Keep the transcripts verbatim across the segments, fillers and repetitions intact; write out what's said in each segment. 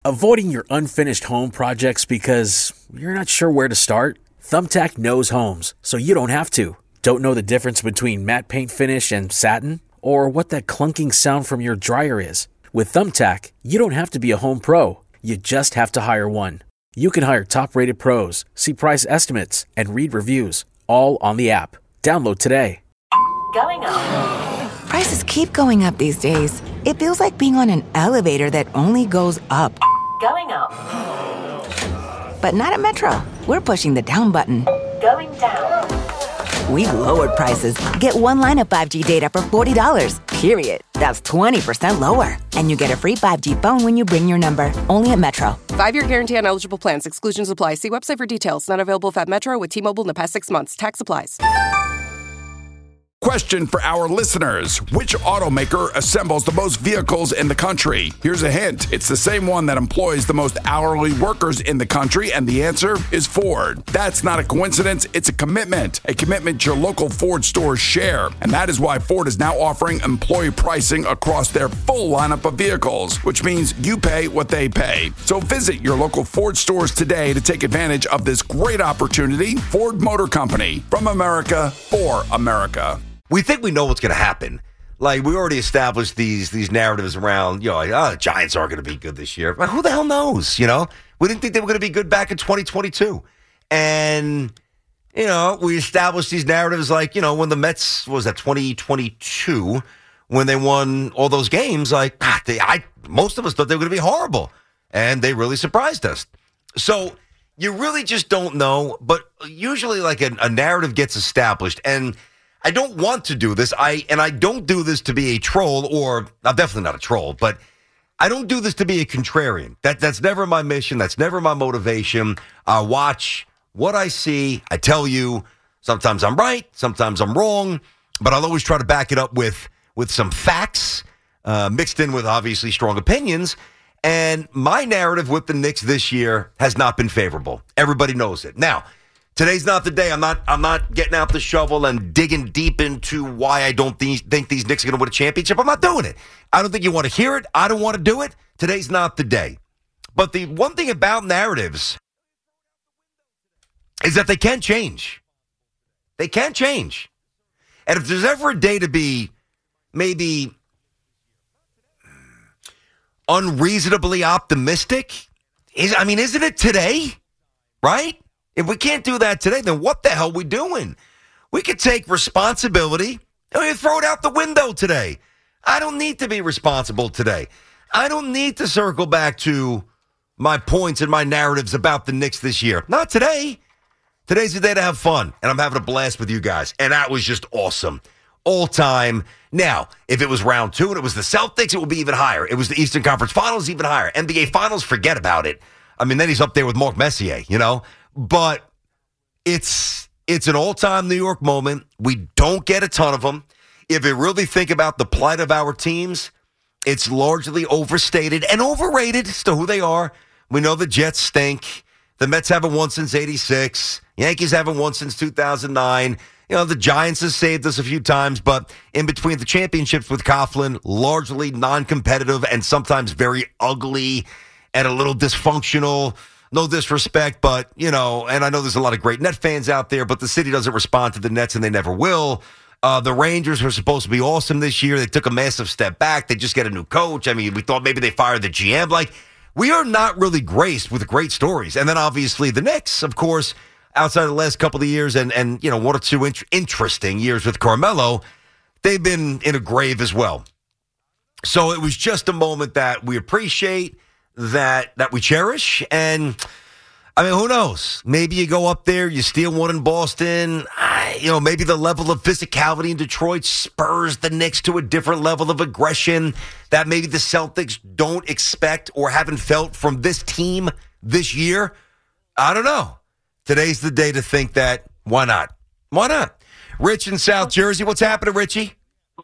Avoiding your unfinished home projects because you're not sure where to start? Thumbtack knows homes, so you don't have to. Don't know the difference between matte paint finish and satin? Or what that clunking sound from your dryer is? With Thumbtack, you don't have to be a home pro. You just have to hire one. You can hire top-rated pros, see price estimates, and read reviews, all on the app. Download today. Going up. Prices keep going up these days. It feels like being on an elevator that only goes up. Going up. But not at Metro. We're pushing the down button. Going down. We've lowered prices. Get one line of five G data for forty dollars, period. That's twenty percent lower. And you get a free five G phone when you bring your number. Only at Metro. Five-year guarantee on eligible plans. Exclusions apply. See website for details. Not available if at Metro with T-Mobile in the past six months. Tax applies. Question for our listeners. Which automaker assembles the most vehicles in the country? Here's a hint. It's the same one that employs the most hourly workers in the country, and the answer is Ford. That's not a coincidence. It's a commitment. A commitment your local Ford stores share. And that is why Ford is now offering employee pricing across their full lineup of vehicles, which means you pay what they pay. So visit your local Ford stores today to take advantage of this great opportunity. Ford Motor Company. From America, for America. We think we know what's going to happen. Like, we already established these these narratives around, you know, like, oh, the Giants are going to be good this year. But who the hell knows, you know? We didn't think they were going to be good back in twenty twenty-two. And, you know, we established these narratives like, you know, when the Mets, what was that, twenty twenty-two, when they won all those games, like, ah, they, I, most of us thought they were going to be horrible. And they really surprised us. So you really just don't know. But usually, like, a, a narrative gets established. And I don't want to do this. I and I don't do this to be a troll, or I'm definitely not a troll, but I don't do this to be a contrarian. That that's never my mission. That's never my motivation. I watch what I see. I tell you, sometimes I'm right, sometimes I'm wrong, but I'll always try to back it up with with some facts, uh, mixed in with obviously strong opinions. And my narrative with the Knicks this year has not been favorable. Everybody knows it. Now, today's not the day. I'm not I'm not getting out the shovel and digging deep into why I don't th- think these Knicks are going to win a championship. I'm not doing it. I don't think you want to hear it. I don't want to do it. Today's not the day. But the one thing about narratives is that they can change. They can change. And if there's ever a day to be maybe unreasonably optimistic, is I mean, isn't it today? Right? If we can't do that today, then what the hell are we doing? We could take responsibility and we throw it out the window today. I don't need to be responsible today. I don't need to circle back to my points and my narratives about the Knicks this year. Not today. Today's the day to have fun, and I'm having a blast with you guys. And that was just awesome. All time. Now, if it was round two and it was the Celtics, it would be even higher. It was the Eastern Conference Finals, even higher. N B A Finals, forget about it. I mean, then he's up there with Mark Messier, you know? But it's it's an all-time New York moment. We don't get a ton of them. If you really think about the plight of our teams, it's largely overstated and overrated as to who they are. We know the Jets stink. The Mets haven't won since eighty-six. Yankees haven't won since two thousand nine. You know, the Giants have saved us a few times, but in between the championships with Coughlin, largely non-competitive and sometimes very ugly and a little dysfunctional. No disrespect, but, you know, and I know there's a lot of great Net fans out there, but the city doesn't respond to the Nets, and they never will. Uh, the Rangers were supposed to be awesome this year. They took a massive step back. They just get a new coach. I mean, we thought maybe they fired the G M. Like, we are not really graced with great stories. And then, obviously, the Knicks, of course, outside of the last couple of years and, and you know, one or two int- interesting years with Carmelo, they've been in a grave as well. So it was just a moment that we appreciate, that that we cherish, and I mean, who knows? Maybe you go up there, you steal one in Boston. I, you know, maybe the level of physicality in Detroit spurs the Knicks to a different level of aggression that maybe the Celtics don't expect or haven't felt from this team this year. I don't know. Today's the day to think that. Why not? Why not? Rich in South Jersey, what's happening, Richie?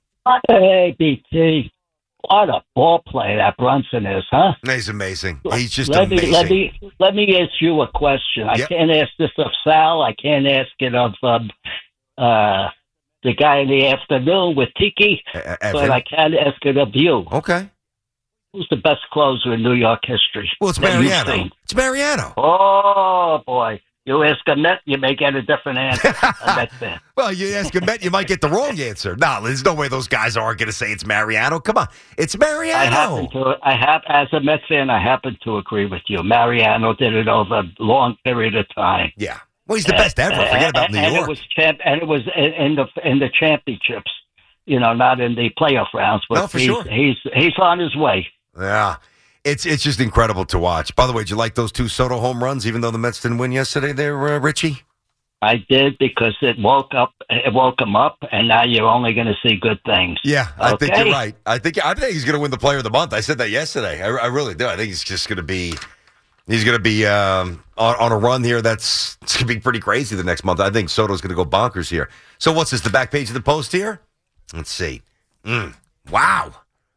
Hey, B T. What a ball player that Brunson is, huh? He's amazing. He's just let amazing. Me, let me let me ask you a question. I yep. can't ask this of Sal. I can't ask it of um, uh, the guy in the afternoon with Tiki, Uh, but I can ask it of you. Okay. Who's the best closer in New York history? Well, it's that you've Mariano. seen? It's Mariano. Oh, boy. You ask a Met, you may get a different answer. A Met fan. Well, you ask a Met, you might get the wrong answer. No, there's no way those guys are going to say it's Mariano. Come on. It's Mariano. I happen to, I have, as a Met fan, I happen to agree with you. Mariano did it over a long period of time. Yeah. Well, he's the best ever. Forget about New and York. It was champ, and it was in, in the in the championships. You know, not in the playoff rounds, but No, for he's, sure. he's he's on his way. Yeah. It's it's just incredible to watch. By the way, did you like those two Soto home runs, even though the Mets didn't win yesterday there, uh, Richie? I did because it woke up, it woke him up, and now you're only going to see good things. Yeah, I Okay? think you're right. I think I think he's going to win the Player of the Month. I said that yesterday. I, I really do. I think he's just going to be he's going to be um, on, on a run here. That's it's going to be pretty crazy the next month. I think Soto's going to go bonkers here. So what's this? The back page of the Post here? Let's see. Mm. Wow,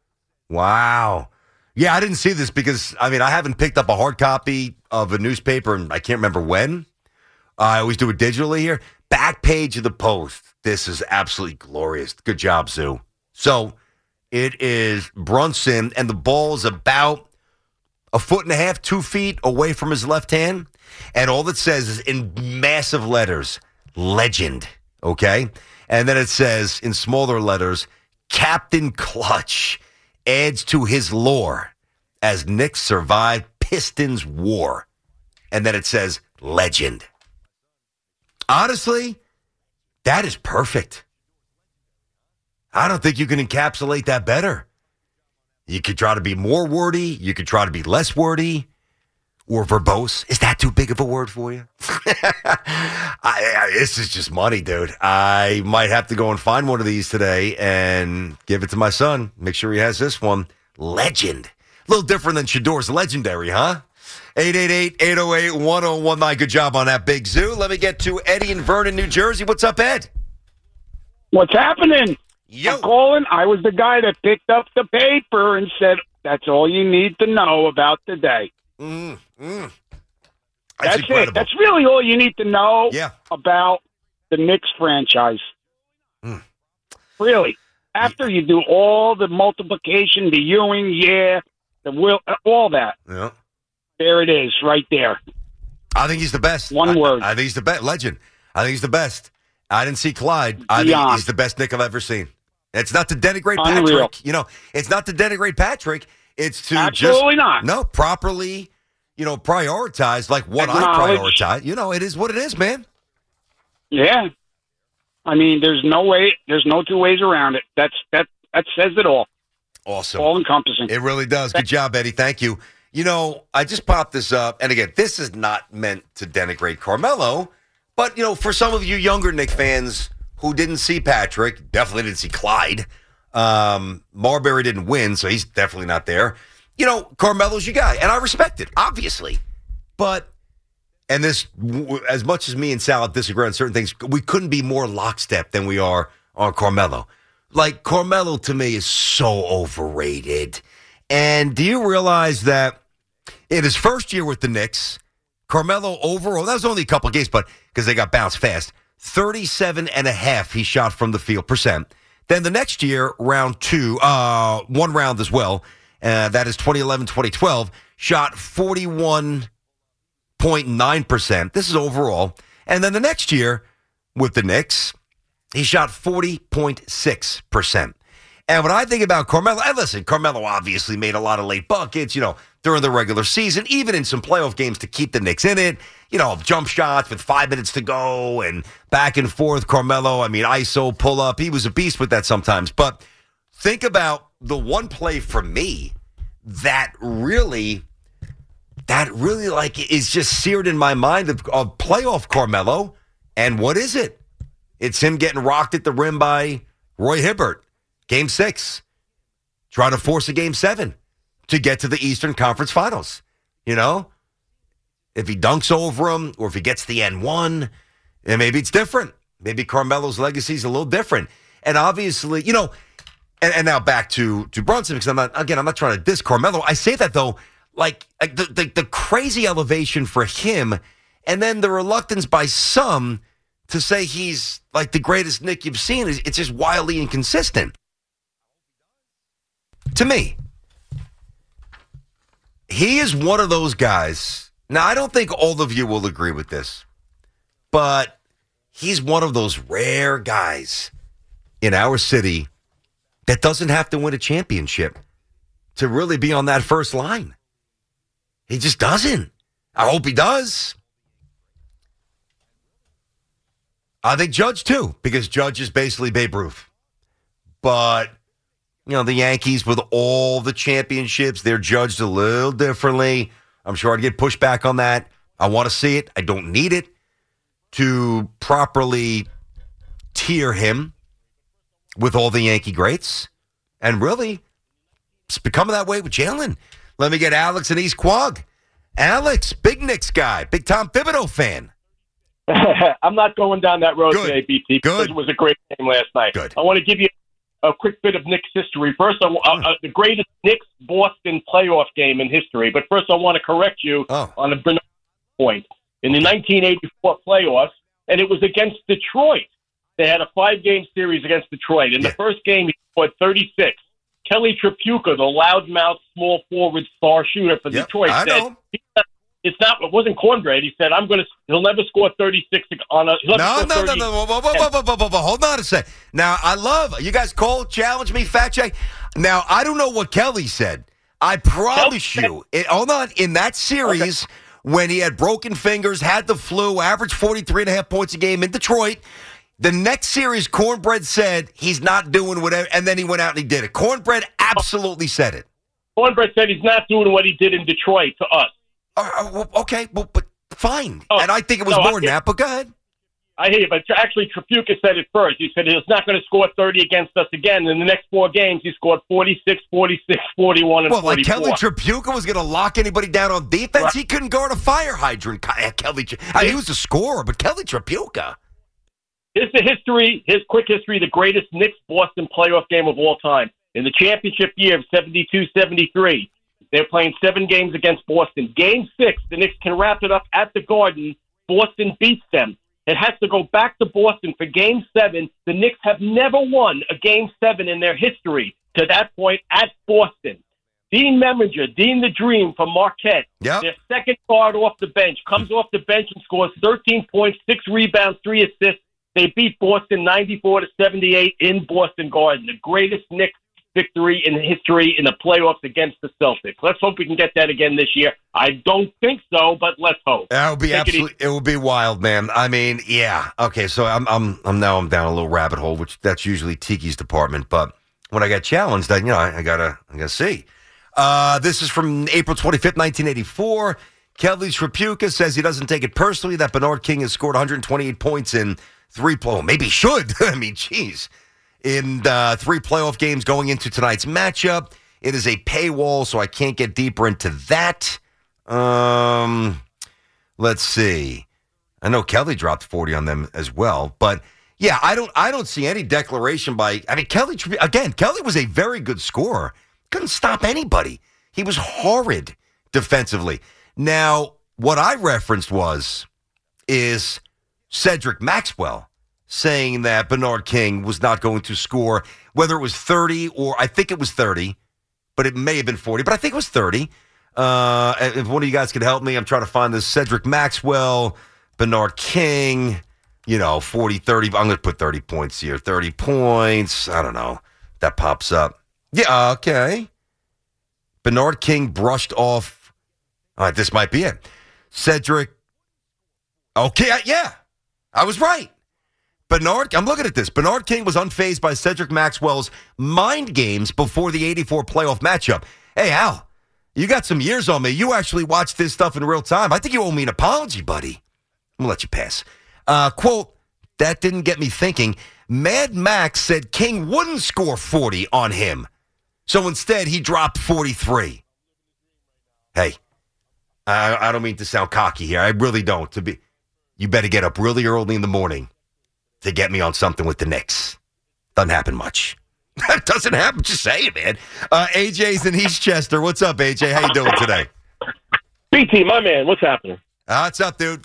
wow. Yeah, I didn't see this because I mean I haven't picked up a hard copy of a newspaper, and I can't remember when. I always do it digitally here. Back page of the Post. This is absolutely glorious. Good job, Zoo. So it is Brunson, and the ball is about a foot and a half, two feet away from his left hand. And all it says is in massive letters, legend. Okay? And then it says in smaller letters, Captain Clutch adds to his lore as Knicks survive Pistons war. And then it says legend. Honestly, that is perfect. I don't think you can encapsulate that better. You could try to be more wordy. You could try to be less wordy or verbose. Is that too big of a word for you? I, I, this is just money, dude. I might have to go and find one of these today and give it to my son. Make sure he has this one. Legend. A little different than Shador's legendary, huh? eight eight eight, eight oh eight, one oh one nine. Good job on that, Big Zoo. Let me get to Eddie in Vernon, New Jersey. What's up, Ed? What's happening? Yo. I'm calling. I was the guy that picked up the paper and said, that's all you need to know about today. Mm, mm. That's, That's incredible. it. That's really all you need to know Yeah. about the Knicks franchise. Mm. Really. After you do all the multiplication, the Ewing, yeah, the will, all that. Yeah. There it is, right there. I think he's the best. One I, word. I think he's the best. Legend. I think he's the best. I didn't see Clyde. I think Beyond. he's the best Nick I've ever seen. It's not to denigrate Unreal. Patrick. You know, it's not to denigrate Patrick. It's to Absolutely just not. no properly, you know, prioritize like what I Acknowledge. prioritize. You know, it is what it is, man. Yeah. I mean, there's no way, there's no two ways around it. That's that. That says it all. Awesome. All encompassing. It really does. Good job, Eddie. Thank you. You know, I just popped this up, and again, this is not meant to denigrate Carmelo, but, you know, for some of you younger Knick fans who didn't see Patrick, definitely didn't see Clyde, um, Marbury didn't win, so he's definitely not there. You know, Carmelo's your guy, and I respect it, obviously. But, and this, w- as much as me and Sal disagree on certain things, we couldn't be more lockstep than we are on Carmelo. Like, Carmelo, to me, is so overrated. And do you realize that in his first year with the Knicks, Carmelo overall, that was only a couple of games, but because they got bounced fast, thirty-seven and a half he shot from the field percent. Then the next year, round two, uh, one round as well, uh, that is twenty eleven, twenty twelve, shot forty-one point nine percent. This is overall. And then the next year with the Knicks, he shot forty point six percent. And when I think about Carmelo, and listen, Carmelo obviously made a lot of late buckets, you know, during the regular season, even in some playoff games to keep the Knicks in it. You know, jump shots with five minutes to go and back and forth. Carmelo, I mean, I S O, pull up. He was a beast with that sometimes. But think about the one play for me that really, that really like is just seared in my mind of, of playoff Carmelo. And what is it? It's him getting rocked at the rim by Roy Hibbert. Game six. Trying to force a game seven to get to the Eastern Conference Finals. You know? If he dunks over him or if he gets the N one, and maybe it's different. Maybe Carmelo's legacy is a little different. And obviously, you know, and, and now back to, to Brunson, because I'm not, again, I'm not trying to diss Carmelo. I say that, though, like, like the, the, the crazy elevation for him and then the reluctance by some to say he's like the greatest Knick you've seen, is it's just wildly inconsistent. To me. he is one of those guys. Now, I don't think all of you will agree with this, but he's one of those rare guys in our city that doesn't have to win a championship to really be on that first line. He just doesn't. I hope he does. I think Judge, too, because Judge is basically Babe Ruth. But, you know, the Yankees, with all the championships, they're judged a little differently. I'm sure I'd get pushback on that. I want to see it. I don't need it to properly tier him with all the Yankee greats. And really, it's becoming that way with Jalen. Let me get Alex in East Quogue. Alex, big Knicks guy, big Tom Thibodeau fan. I'm not going down that road Good. today, B T, because Good. it was a great game last night. Good. I want to give you a quick bit of Knicks history. First, uh, uh, the greatest Knicks-Boston playoff game in history. But first, I want to correct you Oh. on a Bernard point. In the nineteen eighty-four playoffs, and it was against Detroit. They had a five-game series against Detroit. In Yeah. the first game, he scored thirty-six. Kelly Tripucka, the loudmouth small forward star shooter for Yep, Detroit, I said, know. "It's not. It wasn't cornbread." He said, "I'm going to. He'll never score thirty-six on a. He'll No, never no, score no, thirty." no. Whoa, whoa, whoa, whoa, whoa, whoa, whoa, whoa. Hold on a sec. Now, I love, you guys call, challenge me, fact check. Now, I don't know what Kelly said. I promise Kelly you, it, hold on, in that series, okay. when he had broken fingers, had the flu, averaged forty-three and a half points a game in Detroit, the next series, Cornbread said he's not doing whatever, and then he went out and he did it. Cornbread absolutely said it. Cornbread said he's not doing what he did in Detroit to us. Uh, uh, well, okay, well, but fine. Oh, and I think it was no, more I- than that, but go ahead. I hear you, but actually Tripucka said it first. He said he's not going to score thirty against us again. In the next four games, he scored forty-six, forty-six, forty-one, and Well, like forty-four. Kelly Tripucka was going to lock anybody down on defense? Right. He couldn't guard a fire hydrant. Kelly, I mean, he was a scorer, but Kelly Tripucka. Here's the history, his quick history, the greatest Knicks-Boston playoff game of all time. In the championship year of seventy-two seventy-three, they're playing seven games against Boston. Game six, the Knicks can wrap it up at the Garden. Boston beats them. It has to go back to Boston for Game seven. The Knicks have never won a Game seven in their history to that point at Boston. Dean Memminger, Dean the Dream from Marquette, Yep. their second guard off the bench, comes off the bench and scores thirteen points, six rebounds, three assists. They beat Boston ninety-four to seventy-eight in Boston Garden. The greatest Knicks victory in history in the playoffs against the Celtics. Let's hope we can get that again this year. I don't think so, but let's hope. That would be Take it absolutely. It, would be wild, man. I mean, yeah. Okay, so I'm, I'm, I'm now I'm down a little rabbit hole, which that's usually Tiki's department. But when I got challenged, I, you know, I, I gotta, I gotta see. Uh, this is from April twenty-fifth, nineteen eighty-four. Kelly Tripucka says he doesn't take it personally that Bernard King has scored one hundred twenty-eight points in three. Well, maybe he should. I mean, jeez. In uh, three playoff games going into tonight's matchup. It is a paywall, so I can't get deeper into that. Um, let's see. I know Kelly dropped forty on them as well, but yeah, I don't. I don't see any declaration by. I mean, Kelly again. Kelly was a very good scorer. Couldn't stop anybody. He was horrid defensively. Now, what I referenced was is Cedric Maxwell saying that Bernard King was not going to score, whether it was thirty or I think it was thirty, but it may have been forty, but I think it was thirty. Uh, if one of you guys could help me, I'm trying to find this Cedric Maxwell, Bernard King, you know, forty, thirty. I'm going to put thirty points here. thirty points. I don't know. That pops up. Yeah, okay. Bernard King brushed off. All right, this might be it. Cedric. Okay, I, yeah, I was right. Bernard, I'm looking at this. Bernard King was unfazed by Cedric Maxwell's mind games before the eighty-four playoff matchup. Hey, Al, you got some years on me. You actually watched this stuff in real time. I think you owe me an apology, buddy. I'm going to let you pass. Uh, quote, that didn't get me thinking. Mad Max said King wouldn't score forty on him. So instead, he dropped forty-three. Hey, I, I don't mean to sound cocky here. I really don't. To be, you better get up really early in the morning to get me on something with the Knicks. Doesn't happen much. That doesn't happen. Just say it, man. Uh, A J's in Eastchester. What's up, A J? How you doing today? B T, my man, what's happening? Uh, what's up, dude?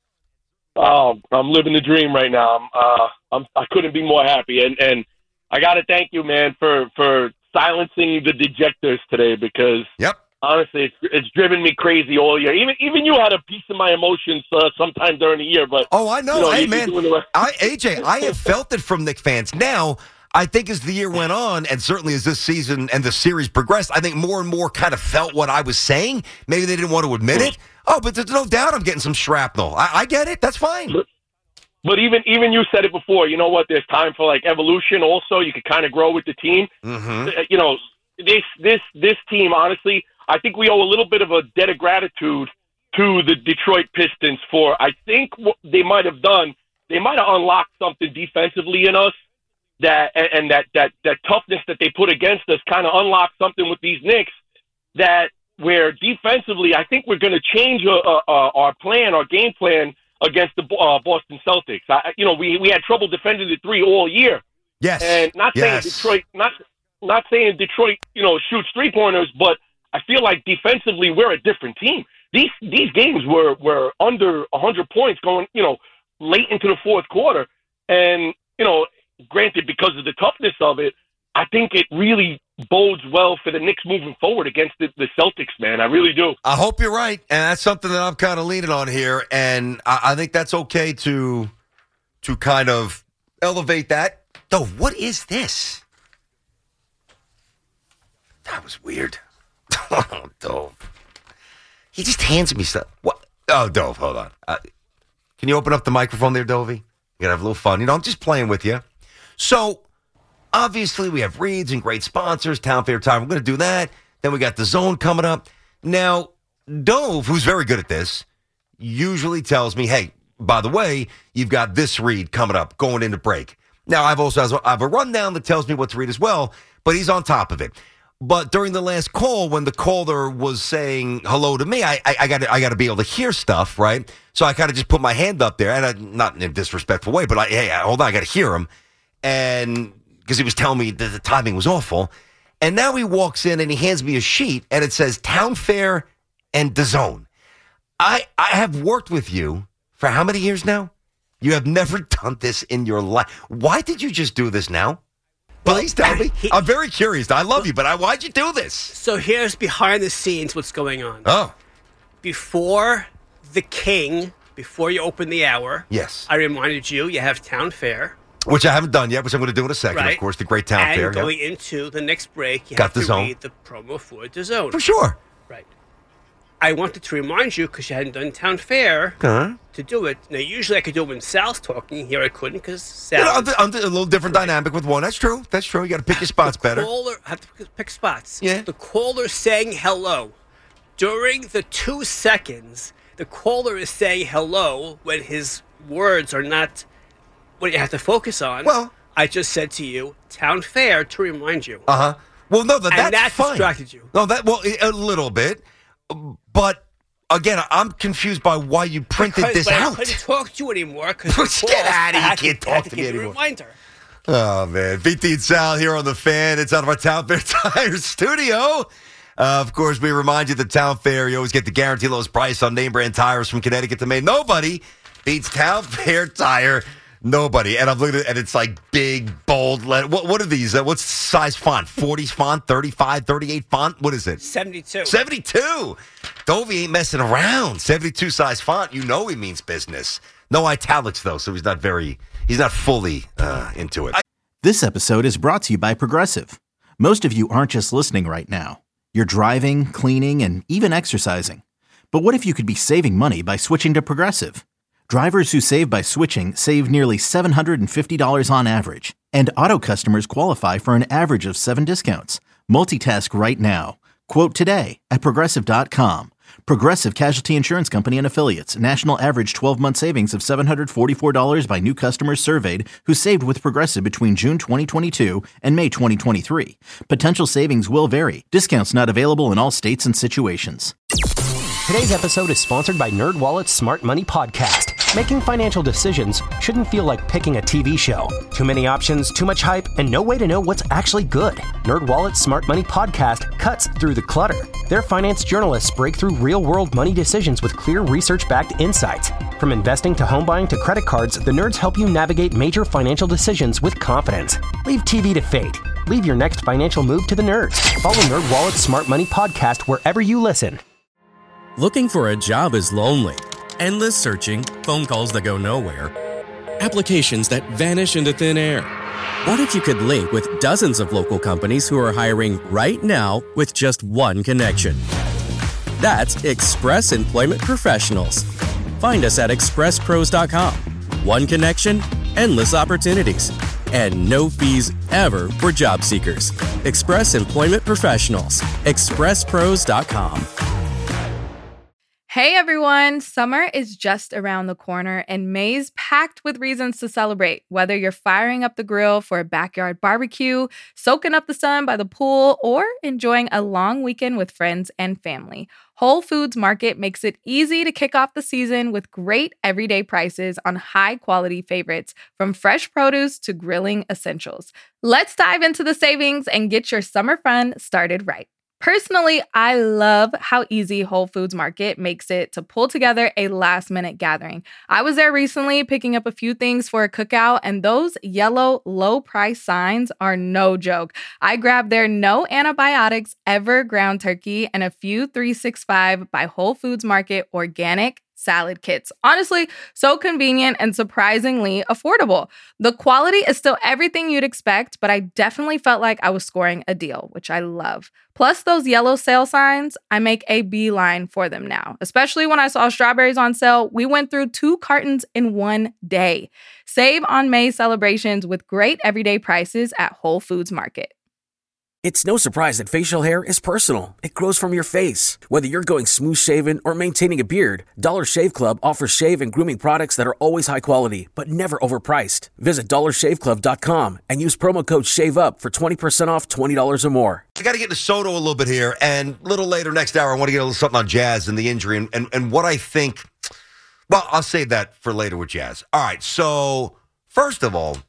Oh, I'm living the dream right now. I'm, uh, I'm, I couldn't be more happy, and and I got to thank you, man, for for silencing the dejectors today because Yep. honestly, it's, it's driven me crazy all year. Even even you had a piece of my emotions uh, sometime during the year. But oh, I know. You know hey, you're man, doing the rest- I, A J, I have felt it from Knicks fans. Now, I think as the year went on, and certainly as this season and the series progressed, I think more and more kind of felt what I was saying. Maybe they didn't want to admit it. Oh, but there's no doubt I'm getting some shrapnel. I, I get it. That's fine. But, but even even you said it before. You know what? There's time for like evolution. Also, you could kind of grow with the team. Mm-hmm. You know, this this this team. Honestly, I think we owe a little bit of a debt of gratitude to the Detroit Pistons for. I think what they might have done. They might have unlocked something defensively in us. That and that that that toughness that they put against us kind of unlocked something with these Knicks. That where defensively, I think we're going to change uh, uh, our plan, our game plan against the uh, Boston Celtics. I, you know, we we had trouble defending the three all year. Yes, and not yes. saying Detroit, not not saying Detroit, you know, shoots three pointers, but I feel like defensively we're a different team. These these games were were under one hundred points going, you know, late into the fourth quarter, and you know. Granted, because of the toughness of it, I think it really bodes well for the Knicks moving forward against the, the Celtics, man. I really do. I hope you're right, and that's something that I'm kind of leaning on here, and I, I think that's okay to to kind of elevate that. Though, what is this? That was weird. Oh, Dove. He just hands me stuff. What? Oh, Dove, hold on. Uh, can you open up the microphone there, Dovey? You gotta have a little fun. You know, I'm just playing with you. So, obviously, we have reads and great sponsors, Town Fair Time. We're going to do that. Then we got the Zone coming up. Now, Dove, who's very good at this, usually tells me, hey, by the way, you've got this read coming up, going into break. Now, I've also I have a rundown that tells me what to read as well, but he's on top of it. But during the last call, when the caller was saying hello to me, I, I, I got I got to be able to hear stuff, right? So I kind of just put my hand up there, and I, not in a disrespectful way, but I, hey, hold on, I got to hear him. And because he was telling me that the timing was awful. And now he walks in and he hands me a sheet and it says Town Fair and DAZN. I I have worked with you for how many years now? You have never done this in your life. Why did you just do this now? Please tell me. He, I'm very curious. I love you, but I, why'd you do this? So here's behind the scenes what's going on. Oh. Before the King, before you open the hour, yes, I reminded you you have Town Fair. Which I haven't done yet, which I'm going to do in a second, right. Of course, the great Town and Fair. And going yeah. into the next break, you Got have to DAZN. read the promo for DAZN. For sure. Right. I wanted to remind you, because you hadn't done Town Fair, uh-huh. to do it. Now, usually I could do it when Sal's talking. Here I couldn't, because Sal... You know, I'm, I'm a little different right. dynamic with one. That's true. That's true. You got to pick your spots the better. Caller, I have to pick spots. Yeah. The caller saying hello. During the two seconds, the caller is saying hello when his words are not what you have to focus on. Well... I just said to you, Town Fair, to remind you. Uh-huh. Well, no, that, and that's that fine. distracted you. No, that, well, a little bit. But, again, I'm confused by why you printed because, this but out. I couldn't talk to you anymore. Because Get out of here. You can't to, talk to, to me give anymore. A reminder. Oh, man. V T and Sal here on The Fan. It's out of our Town Fair Tire studio. Uh, of course, we remind you that Town Fair, you always get the guaranteed lowest price on name brand tires from Connecticut to Maine. Nobody beats Town Fair Tire. Nobody. And I'm looking at it, and it's like big, bold letter. What, what are these? Uh, what's size font? forty font, thirty-five, thirty-eight font? What is it? seventy-two. seventy-two. Dovey ain't messing around. seventy-two size font. You know he means business. No italics, though, so he's not very, he's not fully uh, into it. I- This episode is brought to you by Progressive. Most of you aren't just listening right now. You're driving, cleaning, and even exercising. But what if you could be saving money by switching to Progressive? Drivers who save by switching save nearly seven hundred fifty dollars on average. And auto customers qualify for an average of seven discounts. Multitask right now. Quote today at Progressive dot com. Progressive Casualty Insurance Company and Affiliates. National average twelve-month savings of seven hundred forty-four dollars by new customers surveyed who saved with Progressive between June twenty twenty-two and May twenty twenty-three. Potential savings will vary. Discounts not available in all states and situations. Today's episode is sponsored by NerdWallet's Smart Money Podcast. Making financial decisions shouldn't feel like picking a T V show. Too many options, too much hype, and no way to know what's actually good. NerdWallet's Smart Money Podcast cuts through the clutter. Their finance journalists break through real-world money decisions with clear research-backed insights. From investing to home buying to credit cards, the nerds help you navigate major financial decisions with confidence. Leave T V to fate. Leave your next financial move to the nerds. Follow NerdWallet's Smart Money Podcast wherever you listen. Looking for a job is lonely. Endless searching, phone calls that go nowhere, applications that vanish into thin air. What if you could link with dozens of local companies who are hiring right now with just one connection? That's Express Employment Professionals. Find us at express pros dot com. One connection, endless opportunities, and no fees ever for job seekers. Express Employment Professionals. express pros dot com. Hey everyone, summer is just around the corner and May's packed with reasons to celebrate. Whether you're firing up the grill for a backyard barbecue, soaking up the sun by the pool, or enjoying a long weekend with friends and family, Whole Foods Market makes it easy to kick off the season with great everyday prices on high-quality favorites, from fresh produce to grilling essentials. Let's dive into the savings and get your summer fun started right. Personally, I love how easy Whole Foods Market makes it to pull together a last-minute gathering. I was there recently picking up a few things for a cookout, and those yellow low-price signs are no joke. I grabbed their no antibiotics ever ground turkey and a few three sixty-five by Whole Foods Market organic salad kits. Honestly, so convenient and surprisingly affordable. The quality is still everything you'd expect, but I definitely felt like I was scoring a deal, which I love. Plus those yellow sale signs, I make a beeline for them now. Especially when I saw strawberries on sale, we went through two cartons in one day. Save on May celebrations with great everyday prices at Whole Foods Market. It's no surprise that facial hair is personal. It grows from your face. Whether you're going smooth shaven or maintaining a beard, Dollar Shave Club offers shave and grooming products that are always high quality, but never overpriced. Visit dollar shave club dot com and use promo code SHAVEUP for twenty percent off twenty dollars or more. I got to get to Soto a little bit here, and a little later next hour, I want to get a little something on Jazz and the injury and, and, and what I think. Well, I'll save that for later with Jazz. All right, so first of all,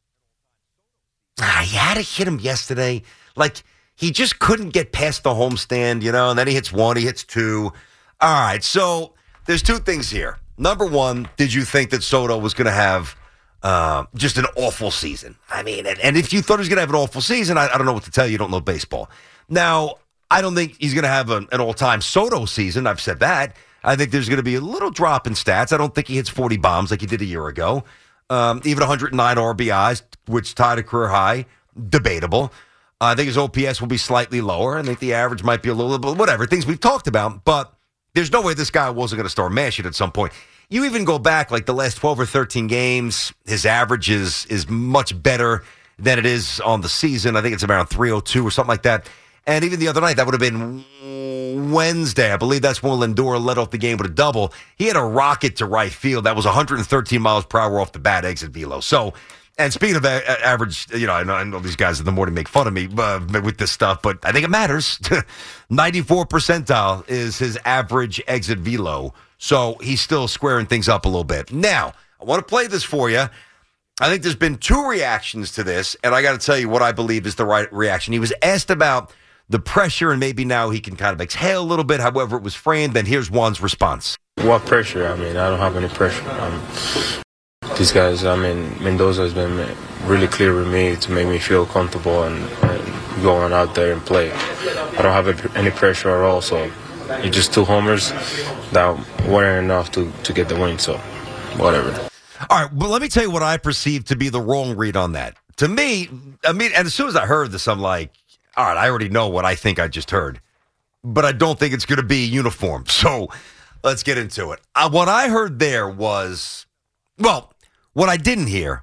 ah, you had to hit him yesterday. Like, he just couldn't get past the homestand, you know, and then he hits one, he hits two. All right, so there's two things here. Number one, did you think that Soto was going to have uh, just an awful season? I mean, and, and if you thought he was going to have an awful season, I, I don't know what to tell you. You don't know baseball. Now, I don't think he's going to have an, an all-time Soto season. I've said that. I think there's going to be a little drop in stats. I don't think he hits forty bombs like he did a year ago. Um, even one hundred nine R B Is, which tied a career high, debatable. I think his O P S will be slightly lower. I think the average might be a little bit, whatever, things we've talked about. But there's no way this guy wasn't going to start mashing at some point. You even go back like the last twelve or thirteen games, his average is, is much better than it is on the season. I think it's around three oh two or something like that. And even the other night, that would have been Wednesday. I believe that's when Lindor led off the game with a double. He had a rocket to right field. That was one hundred thirteen miles per hour off the bat exit velo. So, and speaking of a- average, you know, I know, I know these guys in the morning make fun of me uh, with this stuff, but I think it matters. ninety-four percentile is his average exit velo. So he's still squaring things up a little bit. Now, I want to play this for you. I think there's been two reactions to this, and I got to tell you what I believe is the right reaction. He was asked about the pressure, and maybe now he can kind of exhale a little bit, however it was framed. And here's Juan's response. What pressure? I mean, I don't have any pressure. Um, these guys, I mean, Mendoza has been really clear with me to make me feel comfortable and, and going out there and play. I don't have any pressure at all, so it's just two homers that weren't enough to, to get the win, so whatever. All right, well, let me tell you what I perceive to be the wrong read on that. To me, I mean, and as soon as I heard this, I'm like, all right, I already know what I think I just heard, but I don't think it's going to be uniform. So let's get into it. Uh, what I heard there was, well, what I didn't hear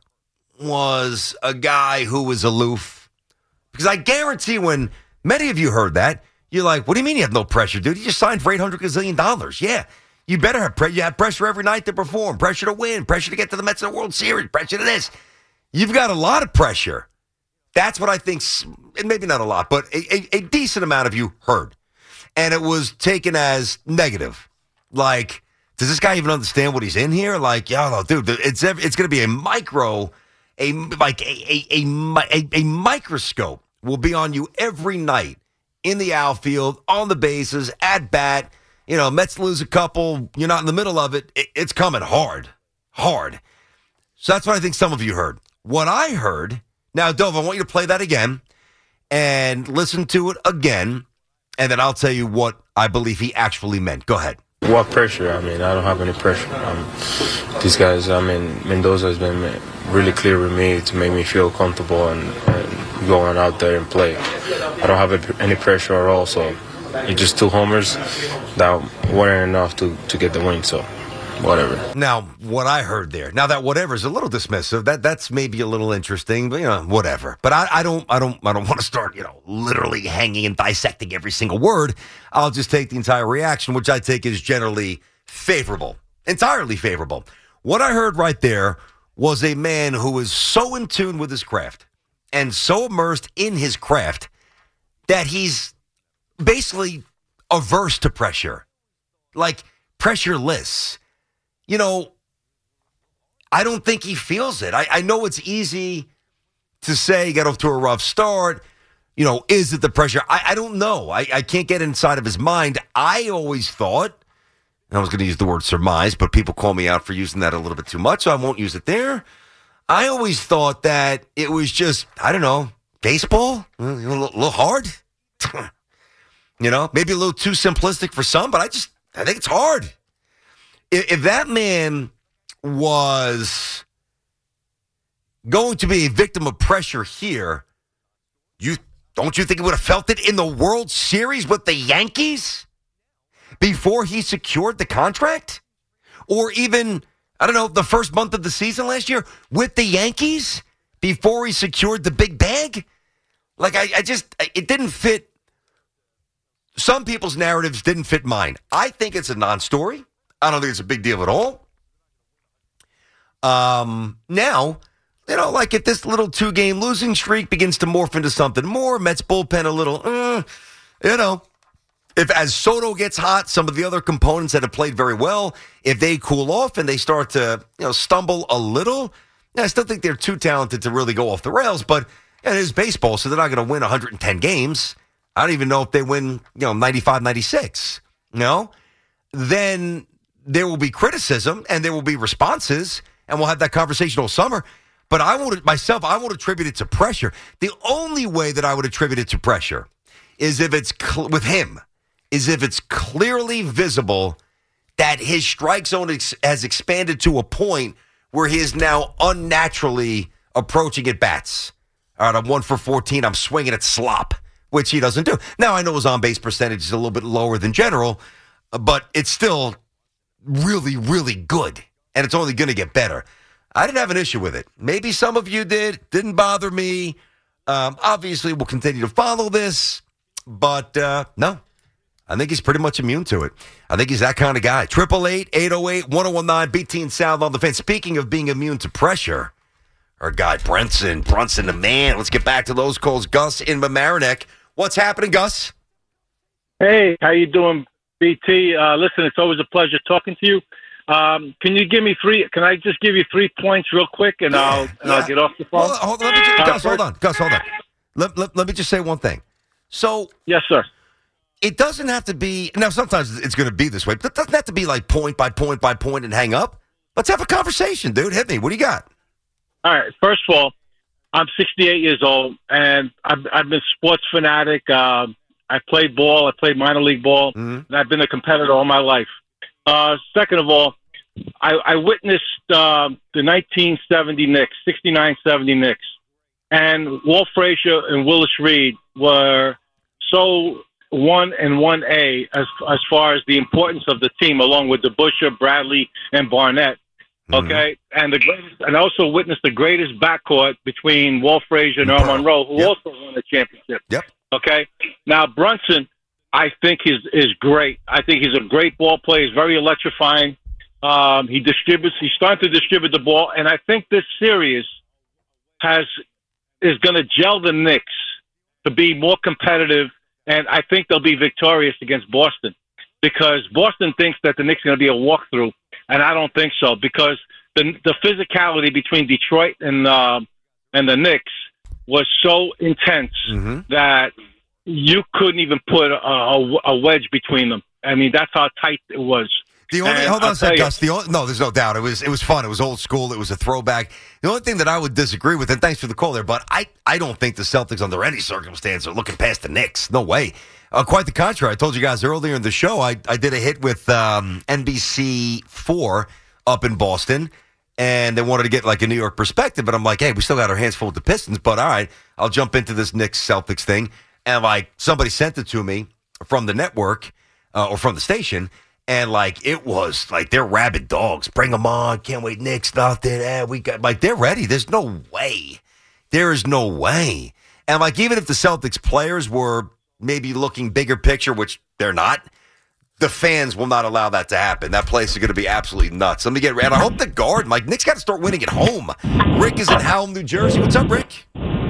was a guy who was aloof. Because I guarantee when many of you heard that, you're like, what do you mean you have no pressure, dude? You just signed for eight hundred gazillion dollars. Yeah, you better have pressure. You have pressure every night to perform, pressure to win, pressure to get to the Mets in the World Series, pressure to this. You've got a lot of pressure. That's what I think, and maybe not a lot, but a, a, a decent amount of you heard. And it was taken as negative. Like, Does this guy even understand what he's in here? Like, yo, dude, it's it's going to be a micro, a like a a, a a a microscope will be on you every night in the outfield, on the bases, at bat. You know, Mets lose a couple, you're not in the middle of it. it it's coming hard, hard. So that's what I think some of you heard. What I heard, now, Dove, I want you to play that again and listen to it again, and then I'll tell you what I believe he actually meant. Go ahead. What pressure? I mean, I don't have any pressure. Um, these guys, I mean, Mendoza has been really clear with me to make me feel comfortable and, and going out there and play. I don't have any pressure at all, so it's just two homers that weren't enough to, to get the win, so whatever. Now, what I heard there, now that whatever is a little dismissive, that that's maybe a little interesting, but, you know, whatever. But I, I don't I don't, I don't want to start, you know, literally hanging and dissecting every single word. I'll just take the entire reaction, which I take is generally favorable, entirely favorable. What I heard right there was a man who is so in tune with his craft and so immersed in his craft that he's basically averse to pressure, like pressureless. You know, I don't think he feels it. I, I know it's easy to say, get off to a rough start. You know, is it the pressure? I, I don't know. I, I can't get inside of his mind. I always thought, and I was going to use the word surmise, but people call me out for using that a little bit too much, so I won't use it there. I always thought that it was just, I don't know, baseball? A little, a little hard? You know, maybe a little too simplistic for some, but I just, I think it's hard. If, if that man was going to be a victim of pressure here, you don't you think he would have felt it in the World Series with the Yankees before he secured the contract? Or even, I don't know, the first month of the season last year with the Yankees before he secured the big bag? Like, I, I just, it didn't fit. Some people's narratives didn't fit mine. I think it's a non-story. I don't think it's a big deal at all. Um, now, you know, like if this little two-game losing streak begins to morph into something more, Mets bullpen a little, uh, you know, if as Soto gets hot, some of the other components that have played very well, if they cool off and they start to, you know, stumble a little, I still think they're too talented to really go off the rails, but it is baseball, so they're not going to win one hundred ten games. I don't even know if they win, you know, ninety-five, ninety-six, you know? Then there will be criticism and there will be responses, and we'll have that conversation all summer. But I won't, myself, I won't attribute it to pressure. The only way that I would attribute it to pressure is if it's, cl- with him, is if it's clearly visible that his strike zone ex- has expanded to a point where he is now unnaturally approaching at bats. All right, I'm one for fourteen, I'm swinging at slop, which he doesn't do. Now, I know his on-base percentage is a little bit lower than general, but it's still really, really good, and it's only going to get better. I didn't have an issue with it. Maybe some of you did. Didn't bother me. Um, obviously, we'll continue to follow this, but uh, no, I think he's pretty much immune to it. I think he's that kind of guy. eight eight eight, eight oh eight, one oh one nine, B T and Sound on the fence. Speaking of being immune to pressure, our guy Brunson, Brunson the man. Let's get back to those calls. Gus in Mamaroneck. What's happening, Gus? Hey, how you doing, B T? Uh, listen, it's always a pleasure talking to you. Um, can you give me three? Can I just give you three points real quick, and yeah, I'll and yeah. I'll get off the phone. Hold on, hold on, let me just, uh, Gus, hold on, Gus, hold on. Let, let, let me just say one thing. So, yes, sir. It doesn't have to be. Now, sometimes it's going to be this way, but it doesn't have to be like point by point by point and hang up. Let's have a conversation, dude. Hit me. What do you got? All right. First of all, I'm sixty-eight years old, and I've, I've been a sports fanatic. Uh, I played ball. I played minor league ball, mm-hmm. and I've been a competitor all my life. Uh, second of all, I, I witnessed uh, the nineteen seventy Knicks, sixty-nine seventy Knicks, and Walt Frazier and Willis Reed were so one and one A as as far as the importance of the team, along with DeBusschere, Bradley, and Barnett. Okay, mm-hmm. and the greatest, and I also witnessed the greatest backcourt between Walt Frazier and Earl Monroe, who yep. also won the championship. Yep. Okay, now Brunson, I think is is great. I think he's a great ball player. He's very electrifying. Um, he distributes. He's starting to distribute the ball, and I think this series has is going to gel the Knicks to be more competitive, and I think they'll be victorious against Boston. because Boston thinks that the Knicks are going to be a walkthrough, and I don't think so because the the physicality between Detroit and uh, and the Knicks was so intense Mm-hmm. that you couldn't even put a, a, a wedge between them. I mean, that's how tight it was. The only And hold on I'll a second, tell you- Gus. The only, no, there's no doubt. It was it was fun. It was old school. It was a throwback. The only thing that I would disagree with, and thanks for the call there, but I, I don't think the Celtics under any circumstance are looking past the Knicks. No way. Uh, quite the contrary. I told you guys earlier in the show, I, I did a hit with um, N B C four up in Boston, and they wanted to get like a New York perspective, but I'm like, hey, we still got our hands full with the Pistons, but all right, I'll jump into this Knicks-Celtics thing. And like somebody sent it to me from the network uh, or from the station, and like it was like they're rabid dogs. Bring them on. Can't wait. Knicks, nothing. Eh, we got like they're ready. There's no way. There is no way. And like even if the Celtics players were maybe looking bigger picture, which they're not, the fans will not allow that to happen. That place is going to be absolutely nuts. Let me get and I hope the guard, like Knicks, got to start winning at home. Rick is in Hallam, New Jersey. What's up, Rick?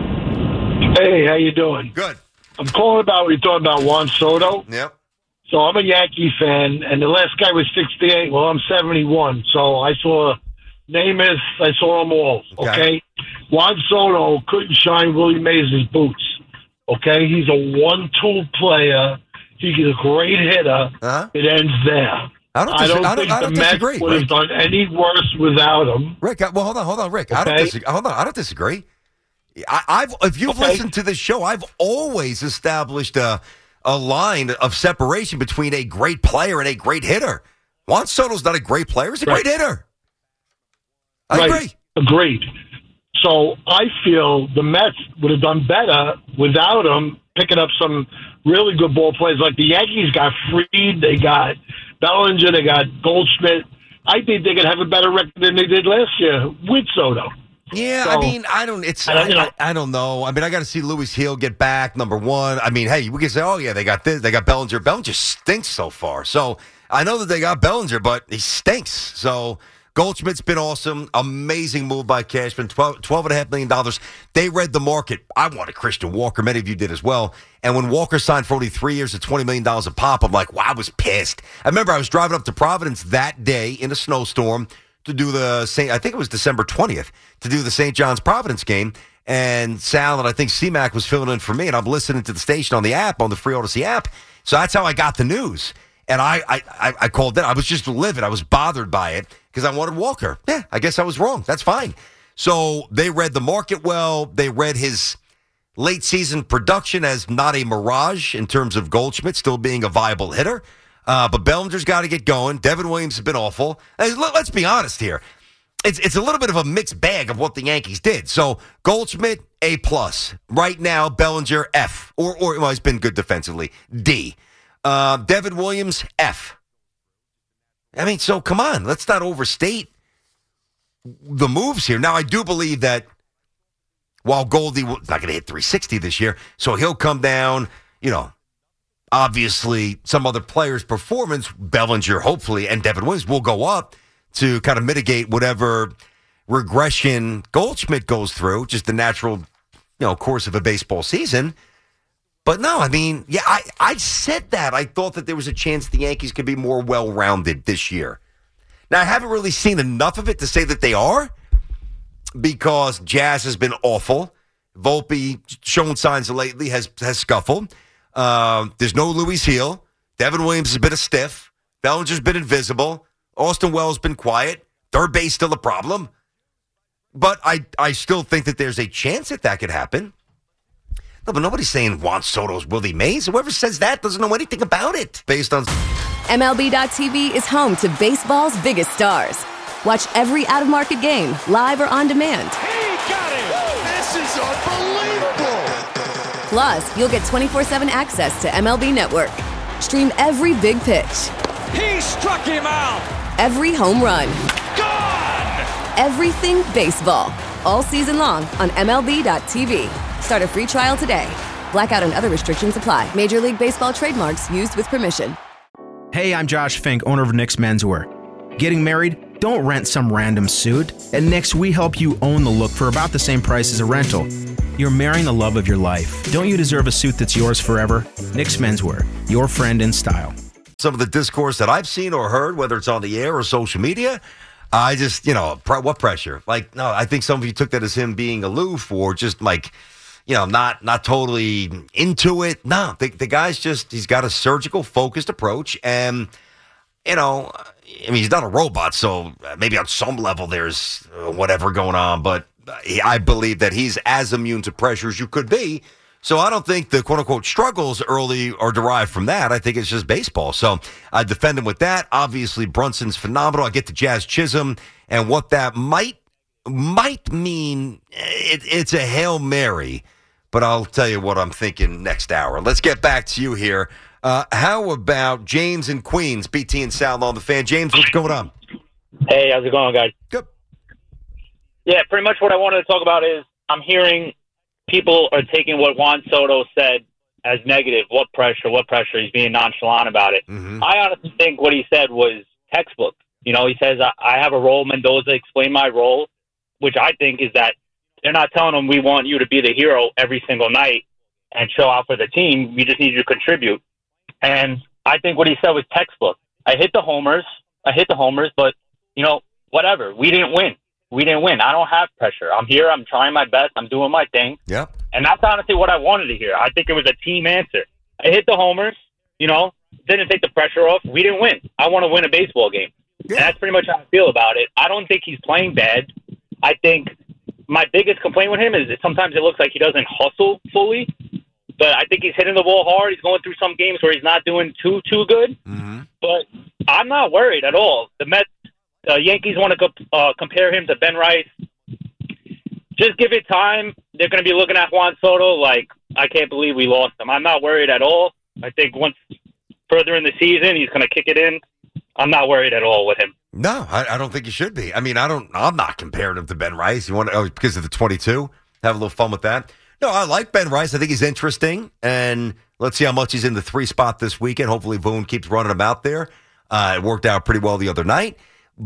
Hey, how you doing? Good. I'm calling about, we talking about Juan Soto. Yep. So I'm a Yankee fan, and the last guy was sixty-eight. Well, I'm seventy-one. So I saw Namath, I saw them all, okay? Okay. Juan Soto couldn't shine Willie Mays' boots, okay? He's a one-tool player. He's a great hitter. Uh-huh. It ends there. I don't, I dis- don't, I don't, think I don't the Mets disagree. would have Rick. done any worse without him. Rick, I, well, hold on, hold on, Rick. I don't Okay. disagree. Hold on, I don't disagree. I, I've if you've Okay. listened to this show, I've always established a a line of separation between a great player and a great hitter. Juan Soto's not a great player; he's a Right. great hitter. I right. agree. Agreed. So I feel the Mets would have done better without him picking up some really good ball players. Like the Yankees got Fried, they got Bellinger, they got Goldschmidt. I think they could have a better record than they did last year with Soto. Yeah, So- I mean, I don't. It's I I, don't- you know- I, I don't know. I mean, I got to see Louis Hill get back. Number one. I mean, hey, we can say, oh yeah, they got this. They got Bellinger. Bellinger stinks so far. So I know that they got Bellinger, but he stinks. So Goldschmidt's been awesome. Amazing move by Cashman. twelve, twelve and a half million dollars. They read the market. I wanted Christian Walker. Many of you did as well. And when Walker signed for only three years at twenty million dollars a pop, I'm like, wow, I was pissed. I remember I was driving up to Providence that day in a snowstorm to do the Saint I think it was December twentieth, to do the Saint John's Providence game. And Sal and I think C-Mac was filling in for me, and I'm listening to the station on the app, on the Free Odyssey app. So that's how I got the news. And I I, I, I called in. I was just livid. I was bothered by it because I wanted Walker. Yeah, I guess I was wrong. That's fine. So they read the market well. They read his late season production as not a mirage in terms of Goldschmidt still being a viable hitter. Uh, but Bellinger's got to get going. Devin Williams has been awful. Hey, let- let's be honest here. It's it's a little bit of a mixed bag of what the Yankees did. So Goldschmidt, A plus. Right now, Bellinger, F. Or, or well, he's been good defensively, D. Uh, Devin Williams, F. I mean, so come on. Let's not overstate the moves here. Now, I do believe that while Goldie was not going to hit three sixty this year, so he'll come down, you know, obviously, some other players' performance, Bellinger, hopefully, and Devin Williams will go up to kind of mitigate whatever regression Goldschmidt goes through, just the natural, you know, course of a baseball season. But no, I mean, yeah, I, I said that. I thought that there was a chance the Yankees could be more well-rounded this year. Now, I haven't really seen enough of it to say that they are, because Jazz has been awful. Volpe, shown signs lately, has, has scuffled. Uh, there's no Louis Hill. Devin Williams has been a stiff. Bellinger's been invisible. Austin Wells been quiet. Third base still a problem. But I, I still think that there's a chance that that could happen. No, but nobody's saying Juan Soto's Willie Mays. Whoever says that doesn't know anything about it. Based on M L B dot T V is home to baseball's biggest stars. Watch every out-of-market game, live or on demand. This is unbelievable. Plus, you'll get twenty-four seven access to M L B Network. Stream every big pitch, He struck him out. every home run, Gone. everything baseball. All season long on M L B dot T V. Start a free trial today. Blackout and other restrictions apply. Major League Baseball trademarks used with permission. Hey, I'm Josh Fink, owner of Nick's Menswear. Getting married? Don't rent some random suit. At Nick's, we help you own the look for about the same price as a rental. You're marrying the love of your life. Don't you deserve a suit that's yours forever? Nick's Menswear, your friend in style. some of the discourse that I've seen or heard, whether it's on the air or social media, I just, you know, pr- what pressure? Like, no, I think some of you took that as him being aloof or just like, you know, not not totally into it. No, the, the guy's just, he's got a surgical, focused approach. And, you know, I mean, he's not a robot, so maybe on some level there's uh, whatever going on. But I believe that he's as immune to pressure as you could be. So I don't think the quote-unquote struggles early are derived from that. I think it's just baseball. So I defend him with that. Obviously, Brunson's phenomenal. I get to Jazz Chisholm and what that might might mean. It, it's a Hail Mary, but I'll tell you what I'm thinking next hour. Let's get back to you here. Uh, how about James in Queens, B T and Sal on the Fan? James, what's going on? Hey, how's it going, guys? Good. Yeah, pretty much what I wanted to talk about is I'm hearing people are taking what Juan Soto said as negative. What pressure, what pressure. He's being nonchalant about it. Mm-hmm. I honestly think what he said was textbook. You know, he says, I, I have a role. Mendoza explained my role, which I think is that they're not telling him we want you to be the hero every single night and show out for the team. We just need you to contribute. And I think what he said was textbook. I hit the homers. I hit the homers, but, you know, whatever. We didn't win. We didn't win. I don't have pressure. I'm here. I'm trying my best. I'm doing my thing. Yeah. And that's honestly what I wanted to hear. I think it was a team answer. I hit the homers, you know, didn't take the pressure off. We didn't win. I want to win a baseball game. Yeah. And that's pretty much how I feel about it. I don't think he's playing bad. I think my biggest complaint with him is that sometimes it looks like he doesn't hustle fully. But I think he's hitting the ball hard. He's going through some games where he's not doing too, too good. Mm-hmm. But I'm not worried at all. The Mets, uh, Yankees want to co- uh, compare him to Ben Rice. Just give it time. They're going to be looking at Juan Soto like, I can't believe we lost him. I'm not worried at all. I think once further in the season, he's going to kick it in. I'm not worried at all with him. No, I, I don't think you should be. I mean, I don't. I'm not comparing him to Ben Rice. You want to, oh, because of the twenty-two? Have a little fun with that. No, I like Ben Rice. I think he's interesting, and let's see how much he's in the three spot this weekend. Hopefully, Boone keeps running him out there. Uh, it worked out pretty well the other night,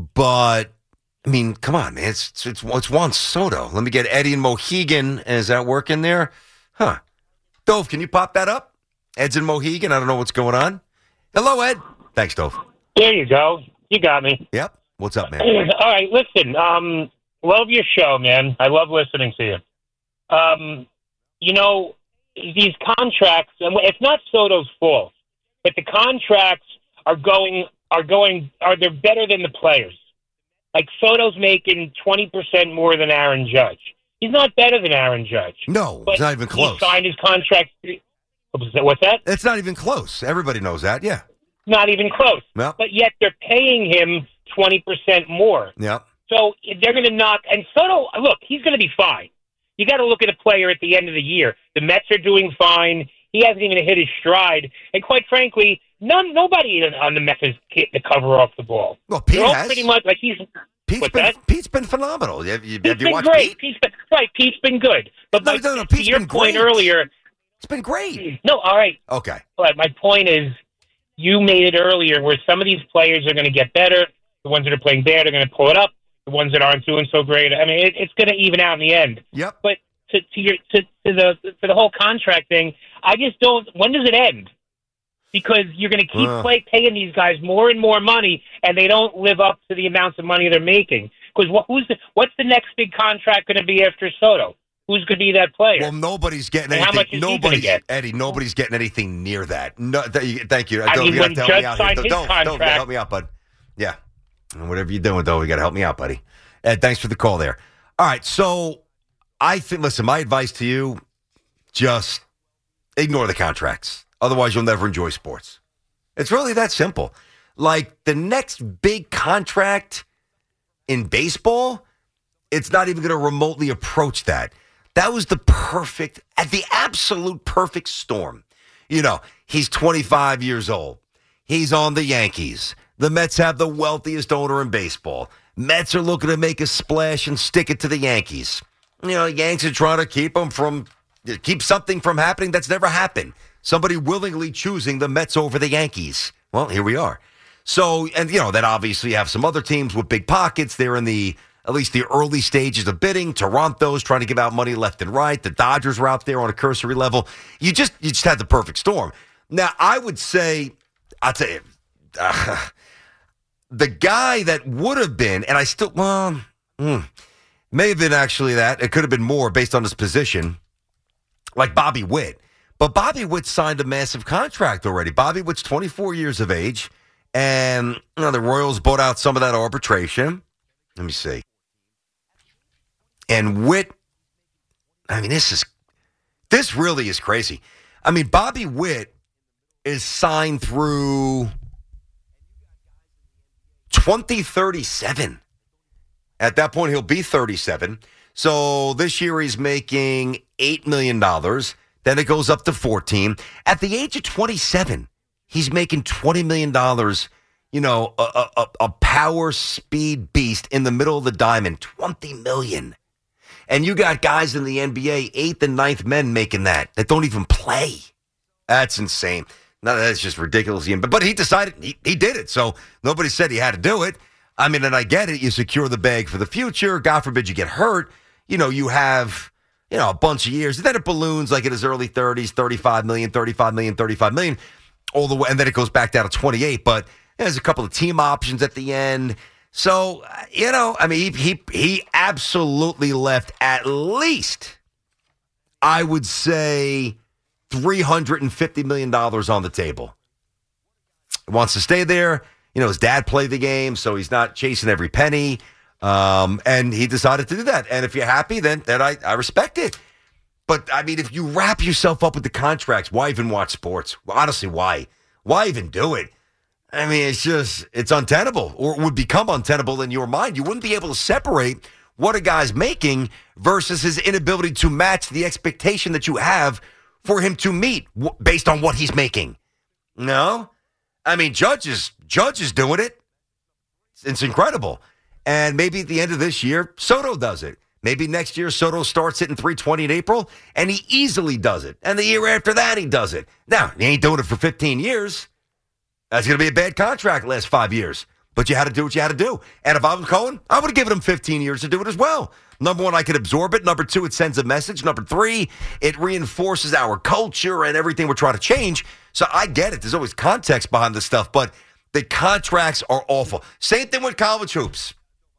but I mean, come on, man. It's it's it's Juan Soto. Let me get Eddie and Mohegan. Is that working there? Huh? Dove, can you pop that up? Ed's in Mohegan. I don't know what's going on. Hello, Ed. Thanks, Dove. There you go. You got me. Yep. What's up, man? All right, listen. Um, love your show, man. I love listening to you. Um, you know, these contracts, and it's not Soto's fault, but the contracts are going are going are they're better than the players. Like Soto's making twenty percent more than Aaron Judge. He's not better than Aaron Judge. No, but it's not even close. He signed his contract. What's that? It's not even close. Everybody knows that. Yeah. Not even close. Yep. But yet they're paying him twenty percent more. Yep. So they're going to knock. And Soto, look, he's going to be fine. You got to look at a player at the end of the year. The Mets are doing fine. He hasn't even hit his stride. And quite frankly, none, nobody on the Mets has hit the cover off the ball. Well, Pete They're all has. pretty much like he's. Pete's what's been, that? Pete's been phenomenal. Have you, Pete's have you been watched great. Pete? Pete's been, right, Pete's been good. But No, my, no, no, to Pete's your been point great. earlier, it's been great. No, all right. Okay. But my point is, you made it earlier where some of these players are going to get better. The ones that are playing bad are going to pull it up. The ones that aren't doing so great, I mean, it, it's going to even out in the end. Yep. But to, to your to, to the to the whole contract thing, I just don't. When does it end? Because you're going to keep Uh. play, paying these guys more and more money, and they don't live up to the amounts of money they're making. Because what, who's the, what's the next big contract going to be after Soto? Who's going to be that player? Well, nobody's getting And anything. how much is he gonna nobody's get? Eddie. Nobody's getting anything near that. No, th- thank you. I Don't, mean, you have when to help me Judge out signed here. his Don't, don't, don't contract- help me out, bud. Yeah. And whatever you're doing, though, you got to help me out, buddy. Ed, thanks for the call there. All right, so I think. Listen, my advice to you: just ignore the contracts. Otherwise, you'll never enjoy sports. It's really that simple. Like the next big contract in baseball, it's not even going to remotely approach that. That was the perfect, at the absolute perfect storm. You know, he's twenty-five years old. He's on the Yankees. The Mets have the wealthiest owner in baseball. Mets are looking to make a splash and stick it to the Yankees. You know, Yanks are trying to keep them from, keep something from happening that's never happened. Somebody willingly choosing the Mets over the Yankees. Well, here we are. So, and you know, then obviously you have some other teams with big pockets. They're in the, at least the early stages of bidding. Toronto's trying to give out money left and right. The Dodgers were out there on a cursory level. You just, you just had the perfect storm. Now, I would say, I'll tell you, uh, the guy that would have been, and I still, well, mm, may have been actually that. It could have been more based on his position, like Bobby Witt. But Bobby Witt signed a massive contract already. Bobby Witt's twenty-four years of age, and you know, the Royals bought out some of that arbitration. Let me see. And Witt, I mean, this is, this really is crazy. I mean, Bobby Witt is signed through twenty thirty-seven. At that point, he'll be thirty-seven. So this year he's making eight million dollars. Then it goes up to fourteen. At the age of twenty-seven, he's making twenty million dollars, you know, a, a, a power speed beast in the middle of the diamond. twenty million dollars. And you got guys in the N B A, eighth and ninth men making that, that don't even play. That's insane. No, that's just ridiculous. But, but he decided, he, he did it. So nobody said he had to do it. I mean, and I get it. You secure the bag for the future. God forbid you get hurt. You know, you have, you know, a bunch of years. And then it balloons like in his early thirties, thirty-five million, thirty-five million, thirty-five million, all the way. And then it goes back down to twenty-eight. But there's a couple of team options at the end. So, you know, I mean, he, he, he absolutely left at least, I would say, three hundred fifty million dollars on the table. He wants to stay there. You know, his dad played the game, so he's not chasing every penny. Um, and he decided to do that. And if you're happy, then, then I, I respect it. But, I mean, if you wrap yourself up with the contracts, why even watch sports? Honestly, why? Why even do it? I mean, it's just, it's untenable, or it would become untenable in your mind. You wouldn't be able to separate what a guy's making versus his inability to match the expectation that you have for him to meet w- based on what he's making. No? I mean, Judge is, Judge is doing it. It's, it's incredible. And maybe at the end of this year, Soto does it. Maybe next year, Soto starts hitting three twenty in April, and he easily does it. And the year after that, he does it. Now, he ain't doing it for fifteen years. That's going to be a bad contract the last five years. But you had to do what you had to do. And if I was Cohen, I would have given him fifteen years to do it as well. Number one, I could absorb it. Number two, it sends a message. Number three, it reinforces our culture and everything we're trying to change. So I get it. There's always context behind this stuff, but the contracts are awful. Same thing with college hoops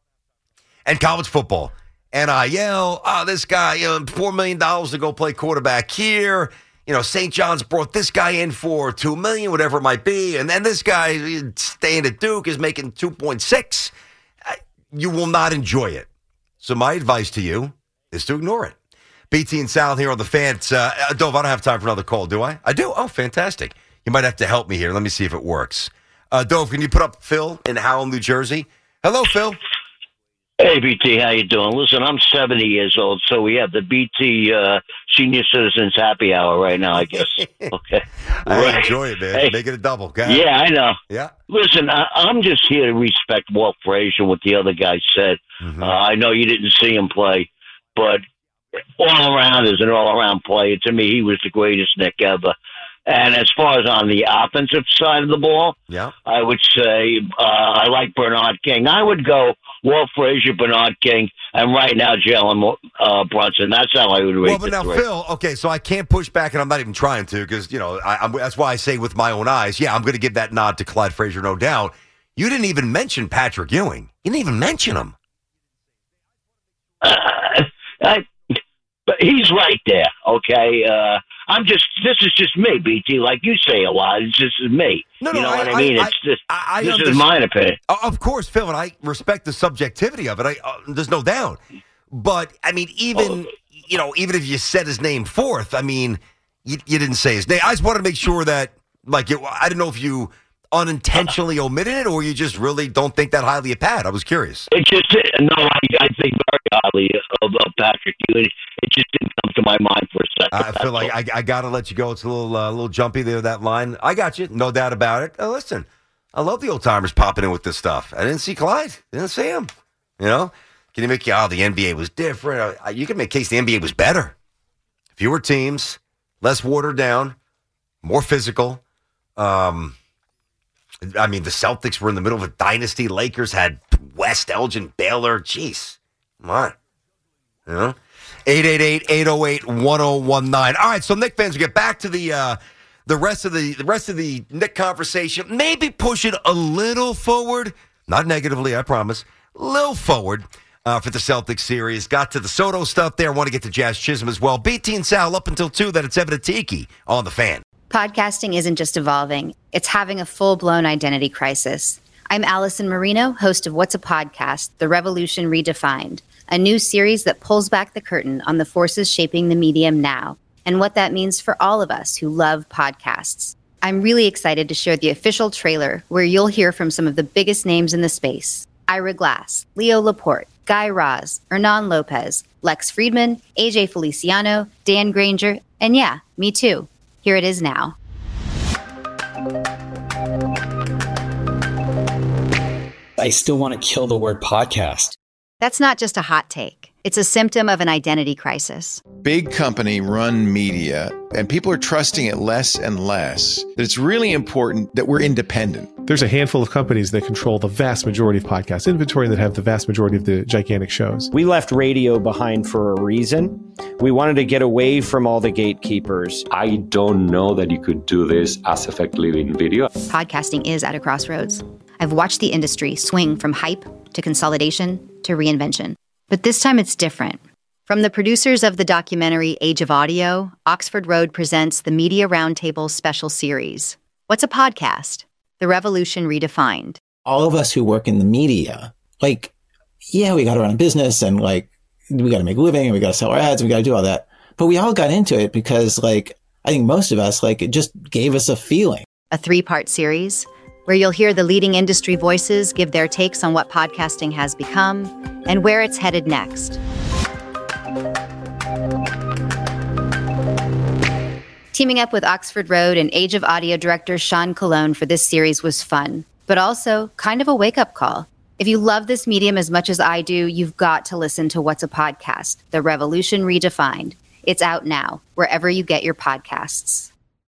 and college football. N I L, oh, this guy, you know, four million dollars to go play quarterback here. You know, Saint John's brought this guy in for two million dollars, whatever it might be. And then this guy staying at Duke is making two point six. You will not enjoy it. So my advice to you is to ignore it. B T and Sal here on the Fans. Uh, Dove, I don't have time for another call, do I? I do? Oh, fantastic. You might have to help me here. Let me see if it works. Uh, Dove, can you put up Phil in Howell, New Jersey? Hello, Phil. Hey, B T, how you doing? Listen, I'm seventy years old, so we have the B T uh, Senior Citizens Happy Hour right now, I guess. Okay. I right. enjoy it, man. Hey. Make it a double. Go Yeah, I know. Yeah. Listen, I, I'm just here to respect Walt Frazier, what the other guy said. Mm-hmm. Uh, I know you didn't see him play, but all around is an all-around player. To me, he was the greatest Nick ever. And as far as on the offensive side of the ball, yeah, I would say uh, I like Bernard King. I would go Walt Frazier, Bernard King, and right now Jalen uh, Brunson. That's how I would rate Well, but now, three. Phil, okay, so I can't push back, and I'm not even trying to because, you know, I, I'm, that's why I say with my own eyes, yeah, I'm going to give that nod to Clyde Frazier, no doubt. You didn't even mention Patrick Ewing. You didn't even mention him. Uh, I, but he's right there, okay? Uh, I'm just, this is just me, B T. Like you say a lot, it's just me. No, no, you know I, what I mean? I, it's just, I, I this understand. is my opinion. Of course, Phil, and I respect the subjectivity of it. I, uh, there's no doubt. But, I mean, even, oh. you know, even if you said his name fourth, I mean, you, you didn't say his name. I just wanted to make sure that, like, it, I didn't know if you unintentionally omitted it or you just really don't think that highly of Pat. I was curious. It just, no, I, I think very highly of, of Patrick Ewing. It just didn't come to my mind for a second. I feel like I, I got to let you go. It's a little uh, little jumpy there, that line. I got you. No doubt about it. Uh, listen, I love the old timers popping in with this stuff. I didn't see Clyde. Didn't see him. You know? Can you make, oh, the N B A was different. Uh, you can make a case the N B A was better. Fewer teams, less watered down, more physical. Um, I mean, the Celtics were in the middle of a dynasty. Lakers had West, Elgin, Baylor. Jeez. Come on. You know? eight eight eight, eight oh eight, one oh one nine. All right, so Knick fans, we get back to the uh, the rest of the the rest of the Knick conversation, maybe push it a little forward, not negatively, I promise, a little forward uh, for the Celtics series. Got to the Soto stuff there. Want to get to Jazz Chisholm as well. B T and Sal up until two. That it's Evan and Tiki on the Fan. Podcasting isn't just evolving; it's having a full-blown identity crisis. I'm Allison Marino, host of What's a Podcast? The Revolution Redefined, a new series that pulls back the curtain on the forces shaping the medium now and what that means for all of us who love podcasts. I'm really excited to share the official trailer where you'll hear from some of the biggest names in the space. Ira Glass, Leo Laporte, Guy Raz, Hernan Lopez, Lex Friedman, A J Feliciano, Dan Granger, and yeah, me too. Here it is now. I still want to kill the word podcast. That's not just a hot take. It's a symptom of an identity crisis. Big company run media, and people are trusting it less and less. That it's really important that we're independent. There's a handful of companies that control the vast majority of podcast inventory that have the vast majority of the gigantic shows. We left radio behind for a reason. We wanted to get away from all the gatekeepers. I don't know that you could do this as effectively in video. Podcasting is at a crossroads. I've watched the industry swing from hype to consolidation to reinvention. But this time it's different. From the producers of the documentary Age of Audio, Oxford Road presents the Media Roundtable special series. What's a podcast? The Revolution Redefined. All of us who work in the media, like, yeah, we got to run a business and like, we got to make a living and we got to sell our ads and we got to do all that. But we all got into it because like, I think most of us, like, it just gave us a feeling. A three-part series where you'll hear the leading industry voices give their takes on what podcasting has become and where it's headed next. Teaming up with Oxford Road and Age of Audio director Sean Colon for this series was fun, but also kind of a wake-up call. If you love this medium as much as I do, you've got to listen to What's a Podcast? The Revolution Redefined. It's out now, wherever you get your podcasts.